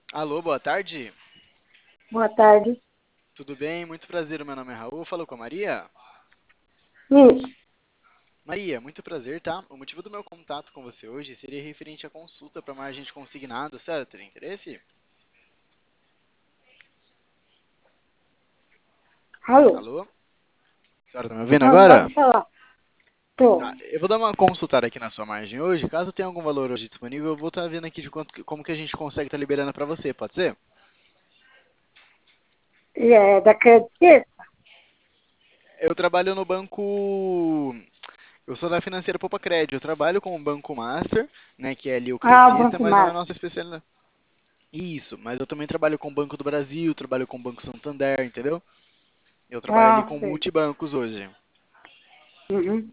Alô, boa tarde. Boa tarde. Tudo bem? Muito prazer, o meu nome é Raul. Falou com a Maria? Isso. Maria, muito prazer, tá? O motivo do meu contato com você hoje seria referente à consulta para margem de consignado, certo? Teria interesse? Alô? Alô? A senhora tá me ouvindo Não, agora? pode falar. Tô. Tá, eu vou dar uma consultada aqui na sua margem hoje. Caso tenha algum valor hoje disponível, eu vou estar vendo aqui de como que a gente consegue estar liberando para você, pode ser? E é da Credit? Eu trabalho no banco. Eu sou da financeira Poupa Crédito. Eu trabalho com o Banco Master, né, que é ali o Ah, o credista, Banco mas não é a Master. nossa especialidade. Isso, mas eu também trabalho com o Banco do Brasil, trabalho com o Banco Santander, entendeu? Eu trabalho ali Ah, com sei. multibancos hoje. Uhum.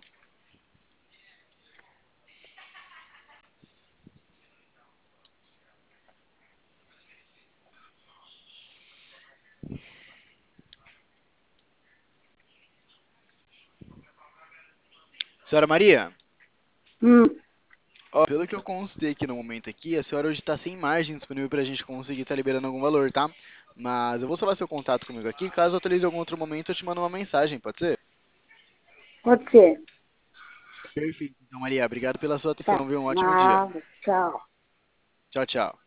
Senhora Maria, Hum, ó, pelo que eu consultei aqui no momento aqui, a senhora hoje está sem margem disponível para a gente conseguir estar liberando algum valor, tá? Mas eu vou salvar seu contato comigo aqui, caso eu autorize algum outro momento, eu te mando uma mensagem, pode ser? pode ser. Perfeito. Então, Maria, obrigado pela sua Tá. atenção, viu? Um ótimo dia. Nada. Tchau. Tchau, tchau.